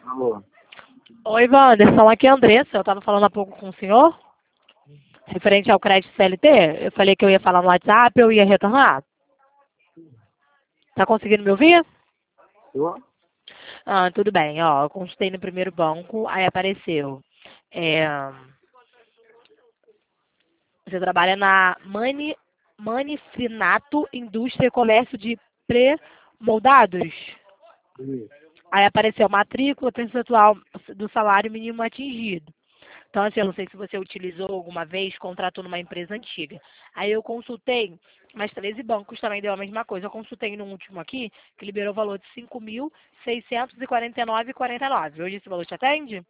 Alô? Oi, Wanderson, aqui é a Andressa. Eu estava falando há pouco com o senhor, referente ao crédito CLT. Eu falei que eu ia falar no WhatsApp, eu ia retornar. Tá conseguindo me ouvir? Eu? Ah, tudo bem. Ó, eu consultei no primeiro banco, aí apareceu. é, Você trabalha na Manifrinato Indústria e Comércio de Pré-Moldados. Isso. Aí apareceu matrícula percentual do salário mínimo atingido. Então, assim, eu não sei se você utilizou alguma vez, contratou numa empresa antiga. Aí eu consultei, mas 13 bancos também deu a mesma coisa. Eu consultei no último aqui, que liberou o valor de 5.649,49. Hoje esse valor te atende?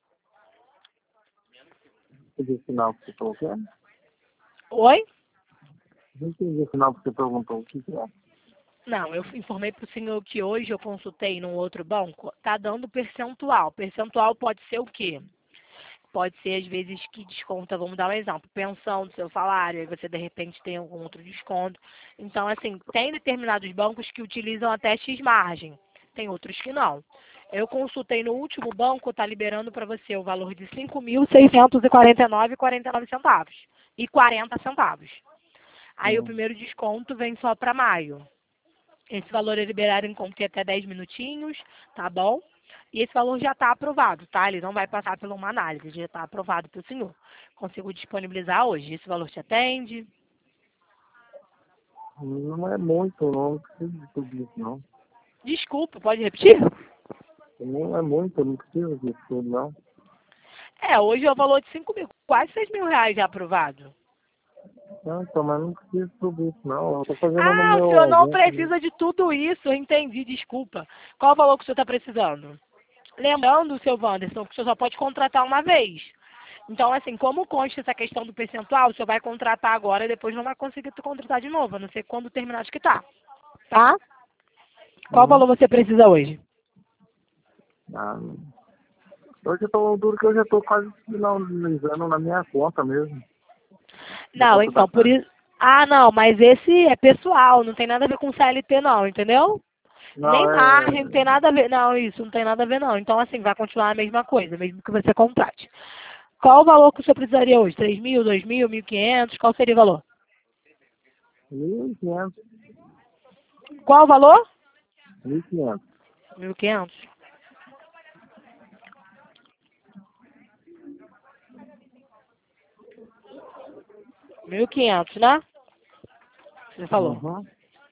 Entendi o final que você colocou? Oi? Não entendi o final que você perguntou o que é. Não, eu informei para o senhor que hoje eu consultei num outro banco, tá dando percentual. Percentual pode ser o quê? Pode ser, às vezes, que desconta, vamos dar um exemplo, pensão do seu salário, aí você, de repente, tem algum outro desconto. Então, assim, tem determinados bancos que utilizam até X margem, tem outros que não. Eu consultei no último banco, está liberando para você o valor de 5.649,49 centavos e 40 centavos. Aí o primeiro desconto vem só para maio. Esse valor é liberado em conta em até 10 minutinhos, tá bom? E esse valor já está aprovado, tá? Ele não vai passar por uma análise, já está aprovado pelo senhor. Consigo disponibilizar hoje. Esse valor te atende? Não é muito, não preciso de tudo isso, não. Desculpa, pode repetir? Não é muito, não preciso disso tudo, não. Hoje é o valor de 5 mil, quase 6 mil reais já aprovado. Não, então, mas não preciso de tudo isso, não. Eu tô fazendo no Ah, o meu senhor não agente, né? precisa de tudo isso, eu entendi, desculpa. Qual o valor que o senhor está precisando? Lembrando, seu Wanderson, que o senhor só pode contratar uma vez. Então, assim, como consta essa questão do percentual, o senhor vai contratar agora e depois não vai conseguir contratar de novo, a não ser quando terminar de quitar. Tá? Qual valor Uhum. você precisa hoje? Ah, hoje eu tô duro que eu já tô quase finalizando na minha conta mesmo. Da Não, conta da então, por Caixa. isso. Ah, não, mas esse é pessoal, não tem nada a ver com CLT, não, entendeu? Nem Não, margem, não tem nada a ver. Não, isso não tem nada a ver, não. Então, assim, vai continuar a mesma coisa, mesmo que você contrate. Qual o valor que o senhor precisaria hoje? 3 mil, 2 mil, 1.500? Qual seria o valor? 1.500. Qual o valor? 1.500. 1.500. 1.500, né? Você falou. Uhum.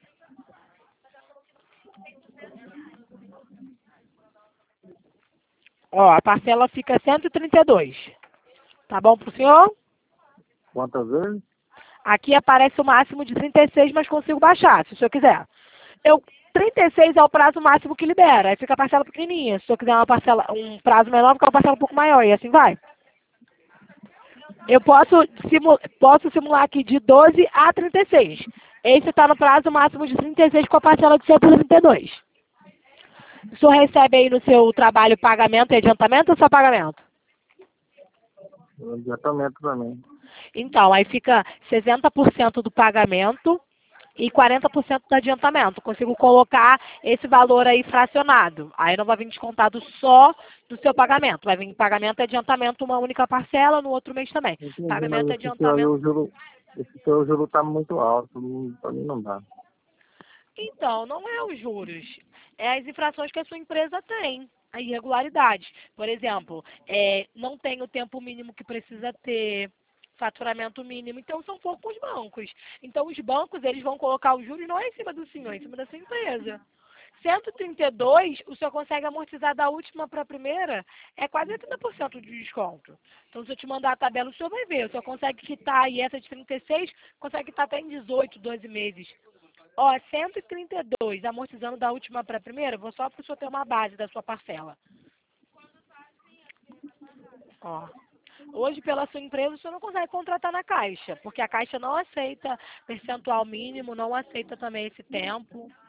Ó, a parcela fica 132. Tá bom pro senhor? Quantas vezes? Aqui aparece o máximo de 36, mas consigo baixar, se o senhor quiser. 36 é o prazo máximo que libera, aí fica a parcela pequenininha. Se o senhor quiser um prazo menor, fica uma parcela um pouco maior, e assim vai. Eu posso simular aqui de 12 a 36. Esse está no prazo máximo de 36 com a parcela de 132. O senhor recebe aí no seu trabalho pagamento e adiantamento ou só pagamento? Adiantamento também. Então, aí fica 60% do pagamento e 40% do adiantamento. Consigo colocar esse valor aí fracionado. Aí não vai vir descontado só do seu pagamento. Vai vir pagamento e adiantamento uma única parcela, no outro mês também. Entendi, mas Pagamento e esse seu aí, adiantamento. esse seu juro tá muito alto. Pra mim não dá. Então, não é os juros. É as infrações que a sua empresa tem. A irregularidade. Por exemplo, não tem o tempo mínimo que precisa ter, faturamento mínimo. Então, são poucos bancos. Então, os bancos, eles vão colocar os juros não é em cima do senhor, é em cima da sua empresa. 132, o senhor consegue amortizar da última para a primeira, é quase 80% de desconto. Então, se eu te mandar a tabela, o senhor vai ver. O senhor consegue quitar aí essa de 36, consegue quitar até em 18, 12 meses. Ó, 132, amortizando da última para a primeira, vou só para o senhor ter uma base da sua parcela. Ó. Hoje, pela sua empresa, o senhor não consegue contratar na Caixa, porque a Caixa não aceita percentual mínimo, não aceita também esse tempo.